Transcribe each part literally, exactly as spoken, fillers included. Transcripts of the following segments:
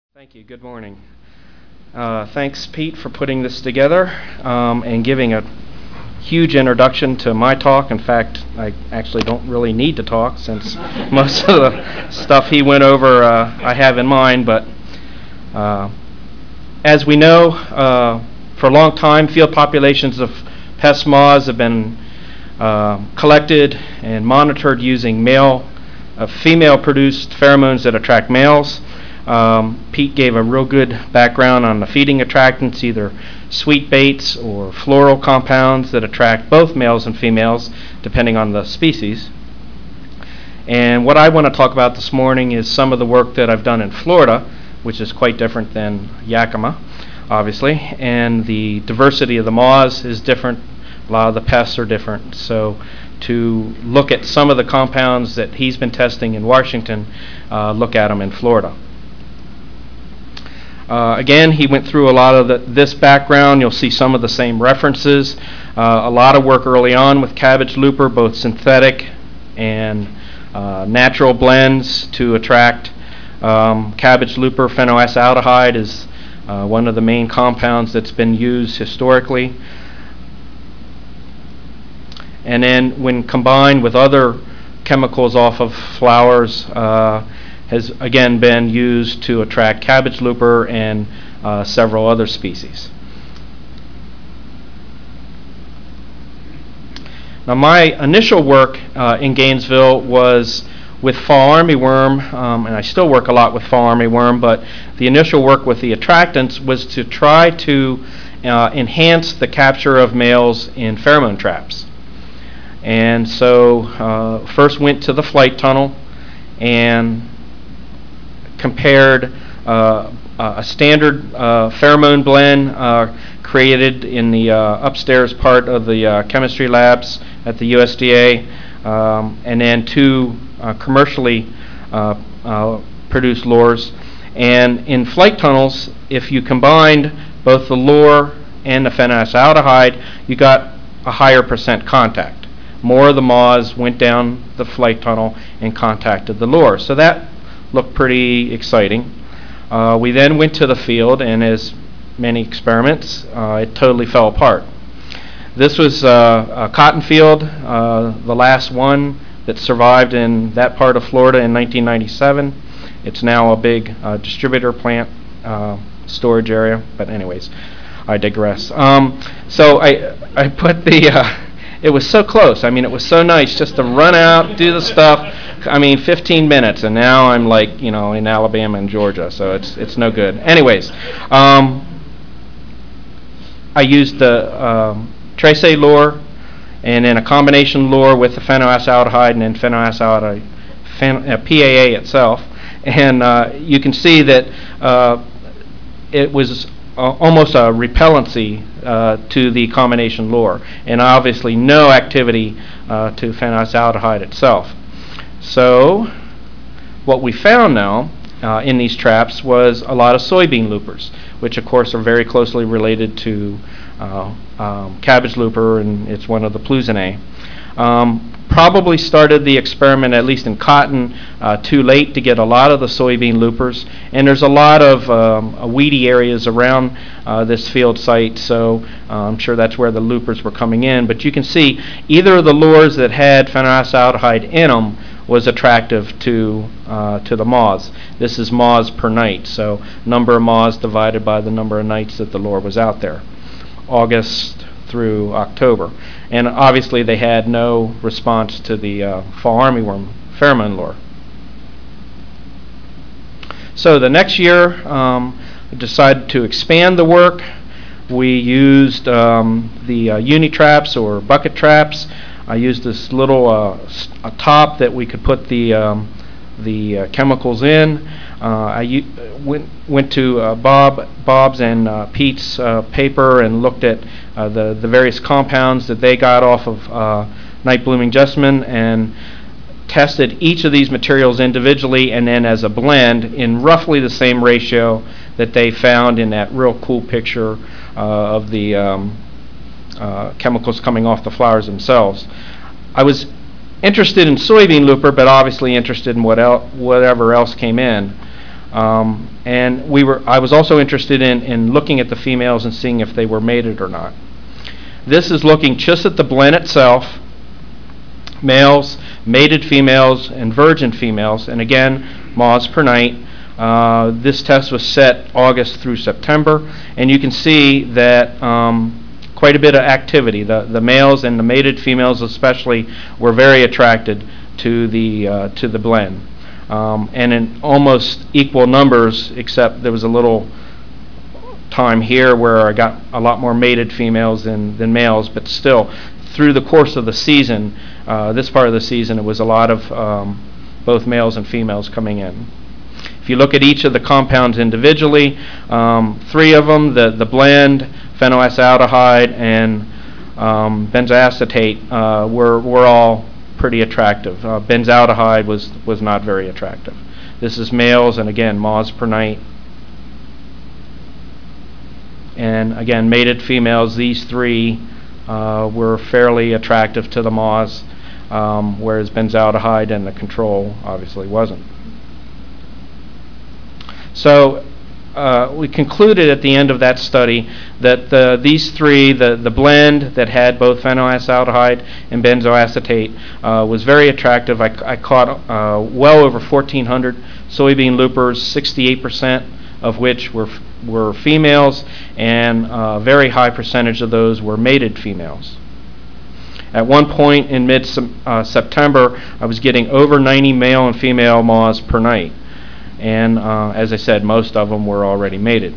Thank you. Good morning. Uh, thanks, Pete, for putting this together um, and giving a huge introduction to my talk. In fact, I actually don't really need to talk since most of the stuff he went over uh, I have in mind. But uh, as we know, uh, for a long time, field populations of pest moths have been uh, collected and monitored using male, uh, female-produced pheromones that attract males. Um, Pete gave a real good background on the feeding attractants, either sweet baits or floral compounds that attract both males and females, depending on the species. And what I want to talk about this morning is some of the work that I've done in Florida, which is quite different than Yakima, obviously. And the diversity of the moths is different. A lot of the pests are different. So to look at some of the compounds that he's been testing in Washington, uh, look at them in Florida. Uh, again, he went through a lot of the, this background. You'll see some of the same references. Uh, a lot of work early on with cabbage looper, both synthetic and uh, natural blends to attract um, cabbage looper. Phenylacetaldehyd is uh, one of the main compounds that's been used historically. And then when combined with other chemicals off of flowers, uh, has again been used to attract cabbage looper and uh, several other species. Now, my initial work uh, in Gainesville was with fall armyworm, um, and I still work a lot with fall armyworm, but the initial work with the attractants was to try to uh, enhance the capture of males in pheromone traps. And so uh, first went to the flight tunnel and compared uh, a standard uh, pheromone blend uh, created in the uh, upstairs part of the uh, chemistry labs at the U S D A, um, and then two uh, commercially uh, uh, produced lures. And in flight tunnels, if you combined both the lure and the phenylacetaldehyd, you got a higher percent contact. More of the moths went down the flight tunnel and contacted the lure. So that looked pretty exciting. Uh, we then went to the field, and as many experiments, uh, it totally fell apart. This was uh, a cotton field, uh, the last one that survived in that part of Florida in nineteen ninety-seven. It's now a big uh, distributor plant uh, storage area, but anyways, I digress. Um, so I, I put the, uh, it was so close. I mean, it was so nice just to run out, do the stuff. I mean, fifteen minutes, and now I'm like, you know, in Alabama and Georgia, so it's it's no good. Anyways, um, I used the um, Trace lure, and then a combination lure with the phenylacetaldehyd and then phenylacetaldehyd, phen, uh, P A A itself, and uh, you can see that uh, it was uh, almost a repellency uh, to the combination lure, and obviously no activity uh, to phenylacetaldehyd itself. So what we found now uh, in these traps was a lot of soybean loopers, which of course are very closely related to uh, um, cabbage looper, and it's one of the Pleusinae. Um, probably started the experiment, at least in cotton, uh, too late to get a lot of the soybean loopers, and there's a lot of um, weedy areas around uh, this field site, so uh, I'm sure that's where the loopers were coming in. But you can see either of the lures that had phenylacetaldehyd in them was attractive to uh, to the moths. This is moths per night, so number of moths divided by the number of nights that the lure was out there, August through October. And obviously they had no response to the uh, fall armyworm pheromone lure. So the next year, um, we decided to expand the work. We used um, the uh, uni-traps or bucket traps. I used this little uh, a top that we could put the um, the uh, chemicals in. Uh, I u- went went to uh, Bob Bob's and uh, Pete's uh, paper and looked at uh, the the various compounds that they got off of uh, night blooming jessamine and tested each of these materials individually and then as a blend in roughly the same ratio that they found in that real cool picture uh, of the um, Uh, chemicals coming off the flowers themselves. I was interested in soybean looper, but obviously interested in what el- whatever else came in. Um, and we were, I was also interested in, in looking at the females and seeing if they were mated or not. This is looking just at the blend itself, males, mated females, and virgin females, and again, moths per night. Uh, this test was set August through September, and you can see that um, quite a bit of activity. The, the males and the mated females especially were very attracted to the, uh, to the blend. Um, and in almost equal numbers, except there was a little time here where I got a lot more mated females than, than males, but still, through the course of the season, uh, this part of the season, it was a lot of um, both males and females coming in. If you look at each of the compounds individually, um, three of them, the, the blend, phenylacetaldehyde, and um, benzoacetate, uh, were, were all pretty attractive. Uh, benzaldehyde was, was not very attractive. This is males, and again, moths per night. And again, mated females, these three uh, were fairly attractive to the moths, um, whereas benzaldehyde and the control obviously wasn't. So uh, we concluded at the end of that study that the, these three, the, the blend that had both phenylacetaldehyde and benzoacetate, uh, was very attractive. I, I caught uh, well over fourteen hundred soybean loopers, sixty-eight percent of which were were females, and a very high percentage of those were mated females. At one point in mid-September, uh, I was getting over ninety male and female moths per night. And uh, as I said, most of them were already mated.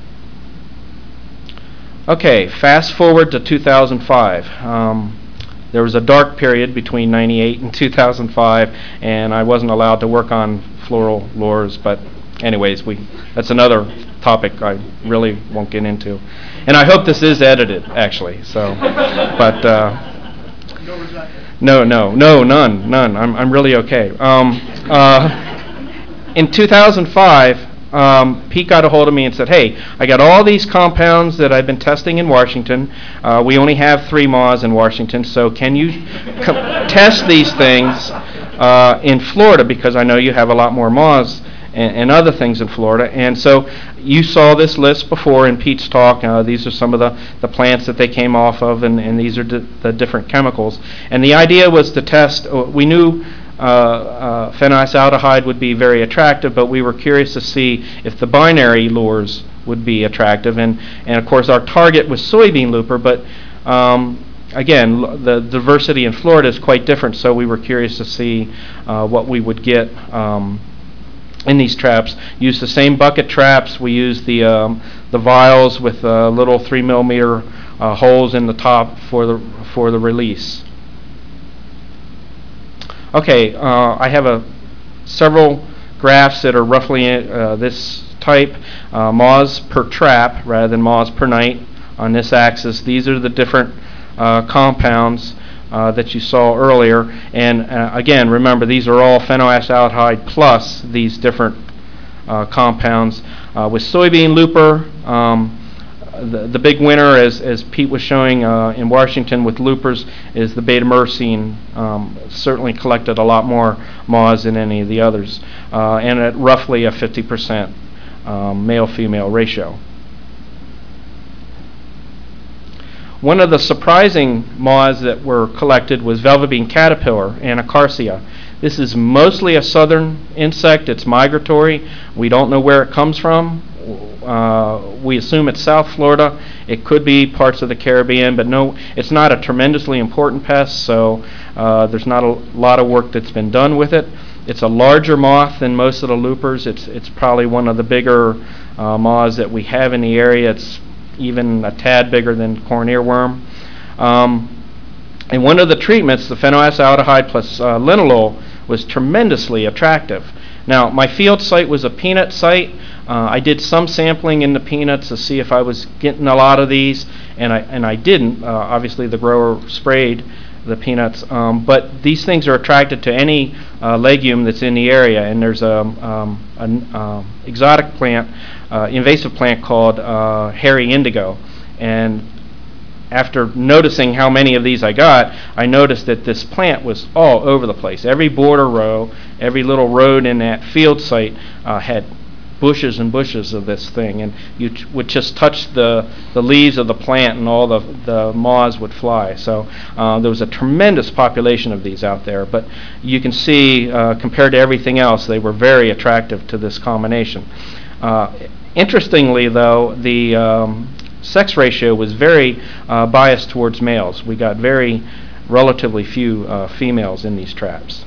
Okay, fast forward to two thousand five. Um, there was a dark period between ninety-eight and two thousand five, and I wasn't allowed to work on floral lures, but anyways, we that's another topic I really won't get into. And I hope this is edited, actually. So, but uh, no, no, no, none, none. I'm I'm really okay. Um, uh, In two thousand five, um, Pete got a hold of me and said, hey, I got all these compounds that I've been testing in Washington. Uh, we only have three moths in Washington, so can you co- test these things uh, in Florida, because I know you have a lot more moths and, and other things in Florida. And so you saw this list before in Pete's talk. Uh, these are some of the, the plants that they came off of, and, and these are d- the different chemicals. And the idea was to test, uh, we knew Uh, uh, phenylacetaldehyde would be very attractive, but we were curious to see if the binary lures would be attractive. And, and of course, our target was soybean looper, but um, again, l- the diversity in Florida is quite different, so we were curious to see uh, what we would get um, in these traps. Used the same bucket traps. We used the, um, the vials with uh, little three millimeter uh, holes in the top for the, for the release. Okay, uh, I have a several graphs that are roughly uh, this type, uh, moths per trap rather than moths per night on this axis. These are the different uh, compounds uh, that you saw earlier. And uh, again, remember, these are all phenylacetaldehyde plus these different uh, compounds. Uh, with soybean looper, um, The, the big winner, as, as Pete was showing uh, in Washington with loopers, is the beta-myrcene. Um, certainly collected a lot more moths than any of the others, uh, and at roughly a fifty percent um, male-female ratio. One of the surprising moths that were collected was velvet bean caterpillar, Anacarsia. This is mostly a southern insect. It's migratory. We don't know where it comes from. Uh, we assume it's South Florida. It could be parts of the Caribbean, but no, it's not a tremendously important pest, so uh, there's not a lot of work that's been done with it. It's a larger moth than most of the loopers. It's it's probably one of the bigger uh, moths that we have in the area. It's even a tad bigger than corn earworm. Um, and one of the treatments, the phenylacetaldehyde plus uh, linalool, was tremendously attractive. Now, my field site was a peanut site. Uh, I did some sampling in the peanuts to see if I was getting a lot of these, and I and I didn't. Uh, obviously, the grower sprayed the peanuts, um, but these things are attracted to any uh, legume that's in the area. And there's a um, an um, exotic plant, uh, invasive plant called uh, hairy indigo, and after noticing how many of these I got, I noticed that this plant was all over the place. Every border row, every little road in that field site uh, had bushes and bushes of this thing, and you t- would just touch the, the leaves of the plant and all the, the moths would fly. So uh, there was a tremendous population of these out there, but you can see uh, compared to everything else, they were very attractive to this combination. Uh, interestingly, though, the um, sex ratio was very uh, biased towards males. We got very relatively few uh, females in these traps.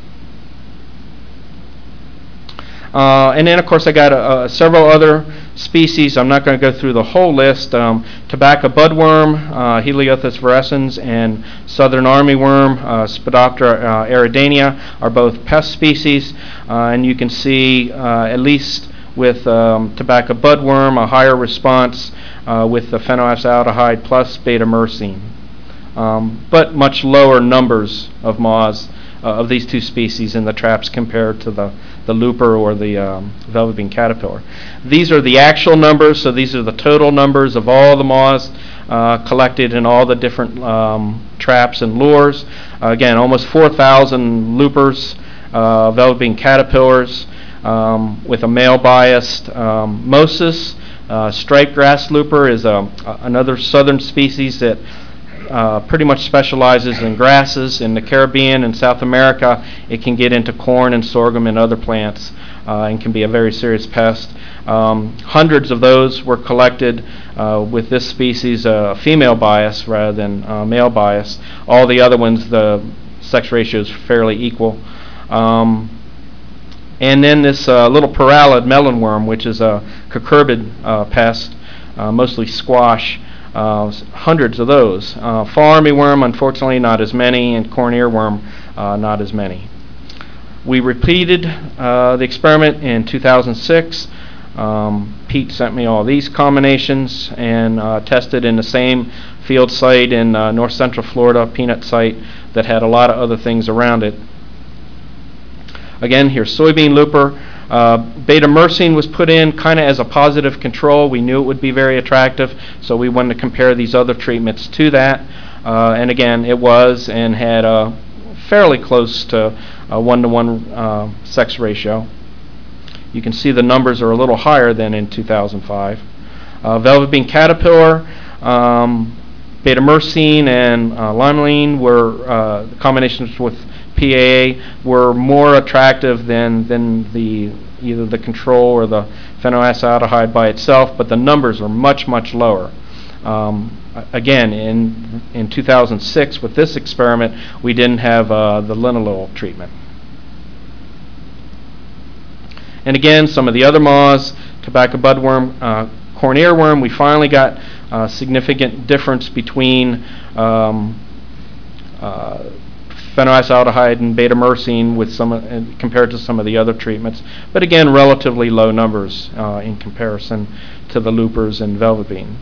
Uh, and then, of course, I got uh, several other species. I'm not going to go through the whole list. Um, tobacco budworm, uh, Helianthus virescens, and southern armyworm, uh, Spodoptera uh, eridania, are both pest species. Uh, and you can see, uh, at least with um, tobacco budworm, a higher response uh, with the phenolphthalealdehyde plus beta-myrcene. Um, but much lower numbers of moths uh, of these two species in the traps compared to the, the looper or the um, velvet bean caterpillar. These are the actual numbers, so these are the total numbers of all the moths uh, collected in all the different um, traps and lures. Uh, again, almost four thousand loopers, uh, velvet bean caterpillars um, with a male biased um, Mosus. Uh, striped grass looper is a, another southern species that Uh, pretty much specializes in grasses. In the Caribbean and South America, it can get into corn and sorghum and other plants uh, and can be a very serious pest. Um, hundreds of those were collected uh, with this species, uh, female bias rather than uh, male bias. All the other ones, the sex ratio is fairly equal. Um, and then this uh, little parallid melonworm, which is a cucurbid uh, pest, uh, mostly squash. Uh, hundreds of those. Uh, fall armyworm, unfortunately, not as many, and corn earworm, uh, not as many. We repeated uh, the experiment in two thousand six. Um, Pete sent me all these combinations and uh, tested in the same field site in uh, north central Florida, peanut site, that had a lot of other things around it. Again, here's soybean looper. Uh, beta-myrcene was put in kind of as a positive control. We knew it would be very attractive, so we wanted to compare these other treatments to that. Uh, and again, it was and had a fairly close to a one-to-one uh, sex ratio. You can see the numbers are a little higher than in two thousand five. Uh, velvet bean caterpillar, um, beta-myrcene, and uh, limonene were uh, combinations with P A A were more attractive than than the either the control or the phenolphthalealdehyde by itself, but the numbers are much much lower. Um, again, in in two thousand six with this experiment, we didn't have uh, the linalool treatment. And again, some of the other moths, tobacco budworm, uh, corn earworm, we finally got a significant difference between um, uh, phenolphthalealdehyde and beta-myrcene with some uh, compared to some of the other treatments, but again, relatively low numbers uh, in comparison to the loopers and velvet bean.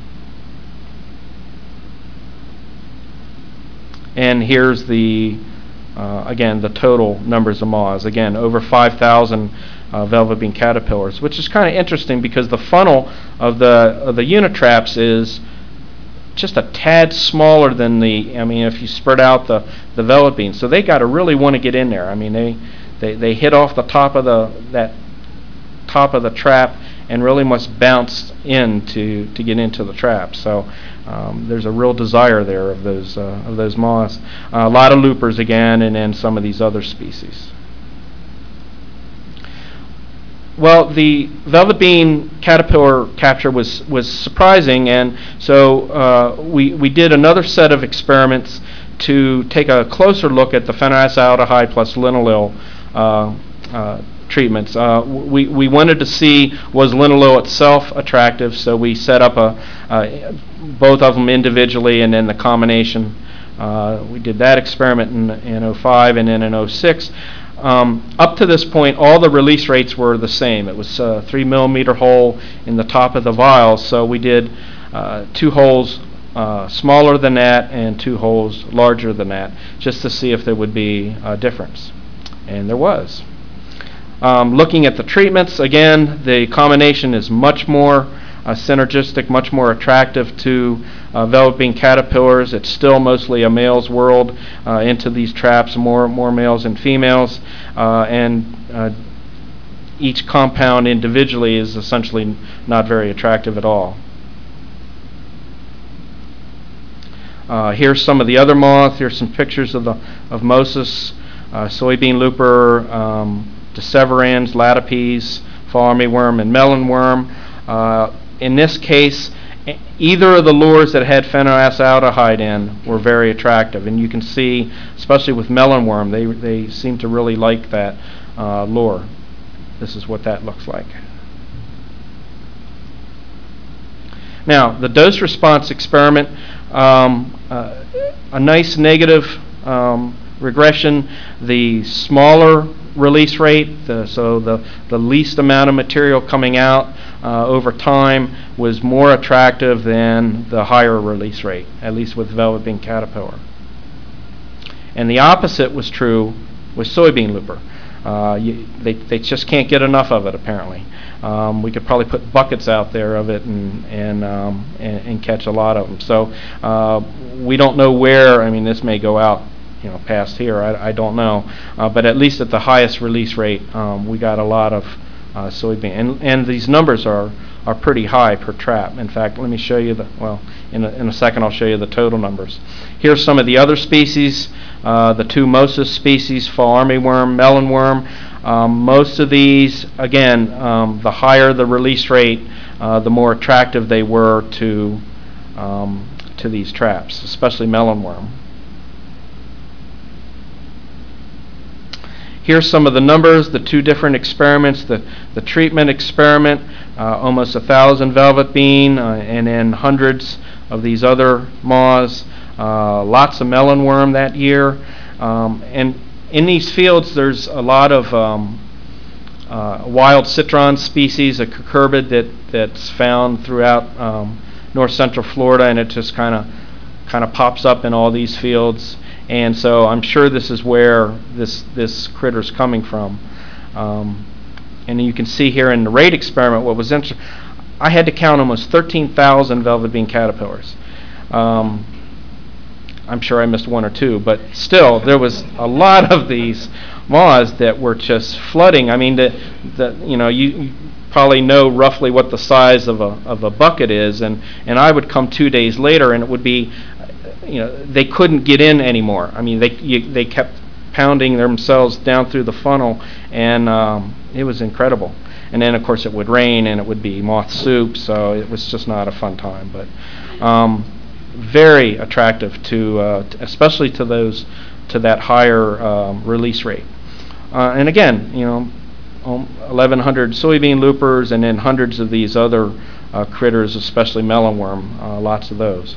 And here's the uh, again the total numbers of moths. Again, over five thousand uh, velvet bean caterpillars, which is kind of interesting because the funnel of the of the unit traps is just a tad smaller than the, I mean, if you spread out the, the velvet beans. So they got to really want to get in there. I mean, they, they, they hit off the top of the, that top of the trap and really must bounce in to, to get into the trap. So um, there's a real desire there of those, uh, of those moths. Uh, a lot of loopers again, and then some of these other species. Well, the velvet bean caterpillar capture was, was surprising, and so uh, we, we did another set of experiments to take a closer look at the phenolphthalealdehyde plus linalool uh, uh, treatments. Uh, we, we wanted to see, was linalool itself attractive, so we set up a, uh, both of them individually and then the combination. Uh, we did that experiment in, in oh five, and then in oh six. Um, up to this point, all the release rates were the same. It was a three millimeter hole in the top of the vial, so we did uh, two holes uh, smaller than that and two holes larger than that, just to see if there would be a difference. And there was. Um, looking at the treatments, again, the combination is much more uh, synergistic, much more attractive to uh, velvet bean caterpillars. It's still mostly a male's world uh, into these traps, more more males and females, uh, and uh, each compound individually is essentially not very attractive at all. Uh, here's some of the other moths. Here's some pictures of the of Mosus, uh, soybean looper, um, Disseverans, Latipes, fall armyworm, and melonworm. Uh, in this case, either of the lures that had phenylacetaldehyd in were very attractive, and you can see, especially with melonworm, they they seem to really like that uh, lure. This is what that looks like. Now, the dose response experiment, um, uh, a nice negative um, regression. The smaller release rate, the, so the, the least amount of material coming out uh, over time was more attractive than the higher release rate, at least with velvet bean caterpillar. And the opposite was true with soybean looper. Uh, you, they, they just can't get enough of it, apparently. Um, we could probably put buckets out there of it and and, um, and, and catch a lot of them. So uh, we don't know where. I mean, this may go out, you know, past here. I, I don't know. Uh, but at least at the highest release rate, um, we got a lot of uh, soybean. And and these numbers are are pretty high per trap. In fact, let me show you the. Well, in a, in a second, I'll show you the total numbers. Here's some of the other species. Uh, the two Mosus species, fall armyworm, melonworm. Um, most of these, again, um, the higher the release rate, uh, the more attractive they were to um, to these traps, especially melonworm. Here's some of the numbers, the two different experiments. The, the treatment experiment, uh, almost a thousand velvet bean, uh, and then hundreds of these other moths. Uh, lots of melonworm that year. Um, and in these fields, there's a lot of um, uh, wild citron species, a cucurbit that, that's found throughout um, north central Florida, and it just kind of kind of pops up in all these fields. And so I'm sure this is where this this critter's coming from. Um, and you can see here in the rate experiment what was interesting. I had to count almost thirteen thousand velvet bean caterpillars. Um, I'm sure I missed one or two, but still, there was a lot of these moths that were just flooding. I mean, the, the, you know, you, you probably know roughly what the size of a of a bucket is, and, and I would come two days later, and it would be, you know, they couldn't get in anymore. I mean, they you, they kept pounding themselves down through the funnel, and um, it was incredible. And then, of course, it would rain, and it would be moth soup, so it was just not a fun time. But um, very attractive to, uh, t- especially to those, to that higher um, release rate. Uh, and again, you know, um, eleven hundred soybean loopers, and then hundreds of these other uh, critters, especially melonworm, uh, lots of those.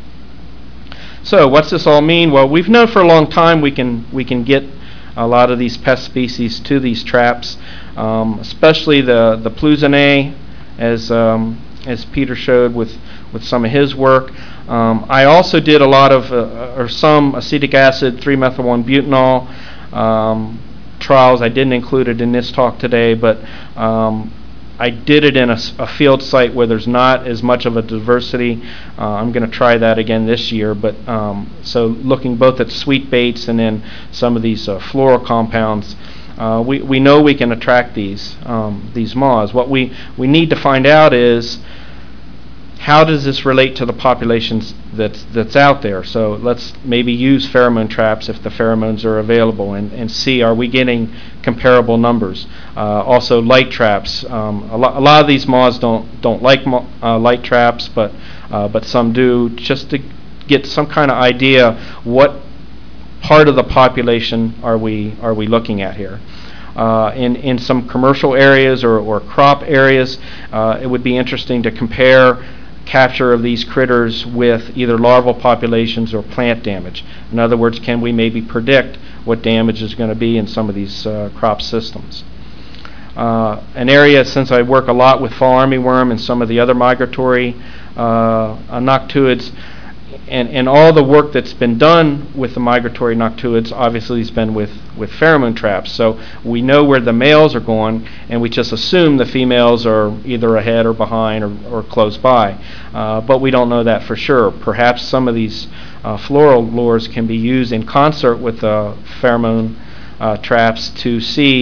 So, what's this all mean? Well, we've known for a long time we can we can get a lot of these pest species to these traps, um, especially the the Pleusinae, as um, as Peter showed with with some of his work. Um, I also did a lot of, uh, or some acetic acid, three methyl one butanol um, trials. I didn't include it in this talk today, but um, I did it in a, a field site where there's not as much of a diversity. Uh, I'm going to try that again this year. But um, so looking both at sweet baits and then some of these uh, floral compounds, uh, we we know we can attract these um, these moths. What we we need to find out is, how does this relate to the populations that's that's out there? So let's maybe use pheromone traps if the pheromones are available, and, and see, are we getting comparable numbers? Uh, also, light traps. Um, a, lo- a lot of these moths don't don't like mo- uh, light traps, but uh, but some do. Just to get some kind of idea, what part of the population are we are we looking at here? Uh, in in some commercial areas or, or crop areas, uh, it would be interesting to compare capture of these critters with either larval populations or plant damage. In other words, can we maybe predict what damage is going to be in some of these uh, crop systems? Uh, an area, since I work a lot with fall armyworm and some of the other migratory uh, uh, noctuids, and, and all the work that's been done with the migratory noctuids obviously has been with, with pheromone traps. So we know where the males are going, and we just assume the females are either ahead or behind or, or close by. Uh, but we don't know that for sure. Perhaps some of these uh, floral lures can be used in concert with uh, pheromone uh, traps to see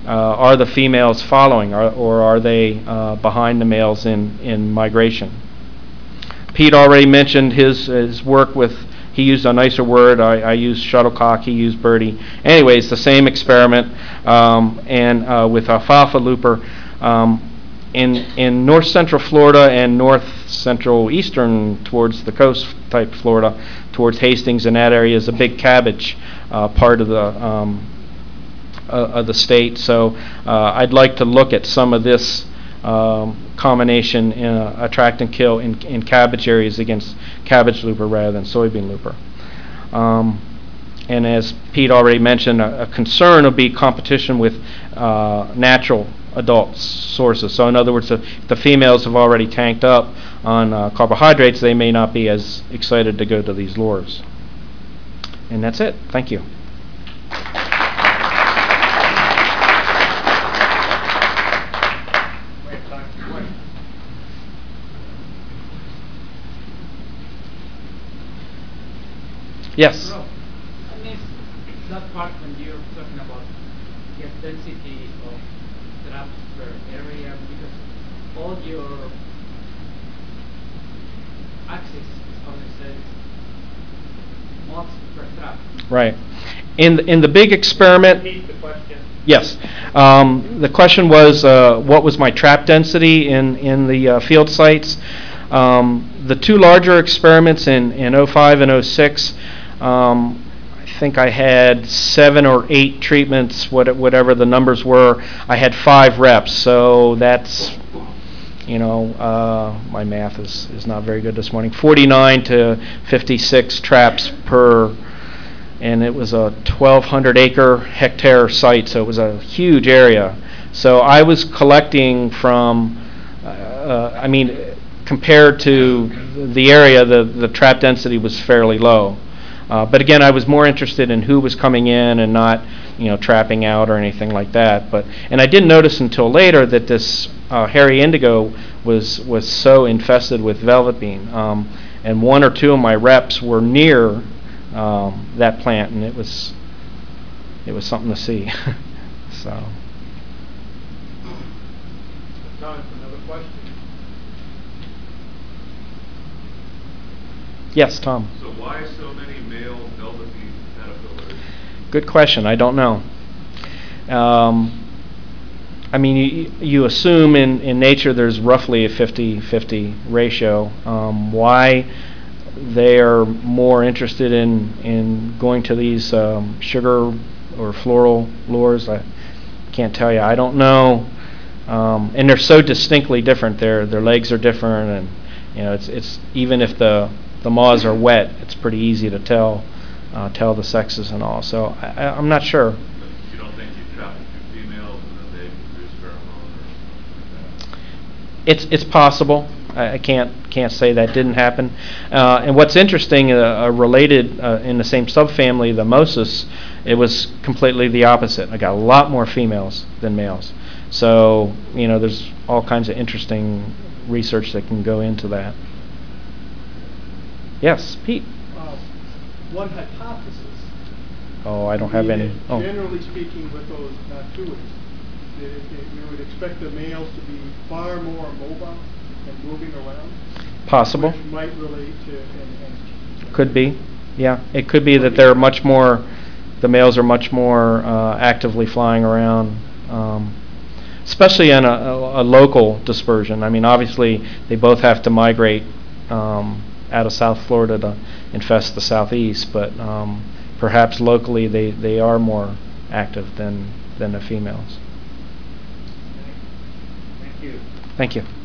uh, are the females following, or, or are they uh, behind the males in, in migration? Pete already mentioned his, his work with, he used a nicer word, I, I used shuttlecock, he used birdie. Anyways, the same experiment, um, and uh, with alfalfa looper. Um, in, in north central Florida and north central eastern towards the coast type Florida, towards Hastings and that area is a big cabbage uh, part of the um, uh, of the state. So uh, I'd like to look at some of this um, combination in a attract and kill in, in cabbage areas against cabbage looper rather than soybean looper. Um, and as Pete already mentioned, a, a concern will be competition with uh, natural adult sources. So in other words, if the females have already tanked up on uh, carbohydrates, they may not be as excited to go to these lures. And that's it. Thank you. Yes. Bro, I missed that part when you're talking about gas density of traps per area, because all your axis is how it says moths per trap. Right. In the, in the big experiment. Repeat the question. Yes. Um, the question was, uh, what was my trap density in in the uh, field sites? Um, the two larger experiments in in oh five and oh six. Um, I think I had seven or eight treatments, what, whatever the numbers were. I had five reps, so that's, you know, uh, my math is, is not very good this morning. forty-nine to fifty-six traps per, and it was a twelve hundred acre hectare site, so it was a huge area. So I was collecting from, uh, I mean, compared to the area, the, the trap density was fairly low. Uh, but again, I was more interested in who was coming in and not, you know, trapping out or anything like that. But and I didn't notice until later that this uh, hairy indigo was was so infested with velvet bean. Um, and one or two of my reps were near um, that plant, and it was it was something to see. So. Time for another question. Yes, Tom. So why so many male velvet bean caterpillars? Good question. I don't know. Um, I mean, you, you assume in, in nature there's roughly a fifty fifty ratio. Um, why they are more interested in, in going to these um, sugar or floral lures, I can't tell you. I don't know. Um, and they're so distinctly different. Their their legs are different, and you know, it's it's even if the the moths are wet, it's pretty easy to tell uh, tell the sexes and all. So I, I'm not sure. But you don't think you trap two females and then they produce pheromone or something like that? It's it's possible. I, I can't can't say that didn't happen. Uh, and what's interesting, uh, uh, related uh, in the same subfamily, the Mossus, it was completely the opposite. I got a lot more females than males. So you know, there's all kinds of interesting research that can go into that. Yes, Pete. Uh, one hypothesis. Oh, I don't have any. Oh. Generally speaking, with those Natuas, that it, it, you would expect the males to be far more mobile and moving around. Possible. Which might relate to. And, and could be. Yeah, it could be that they're much more. The males are much more uh, actively flying around. Um, especially in a, a, a local dispersion. I mean, obviously, they both have to migrate um, out of South Florida to infest the southeast, but um, perhaps locally they, they are more active than, than the females. Thank you. Thank you.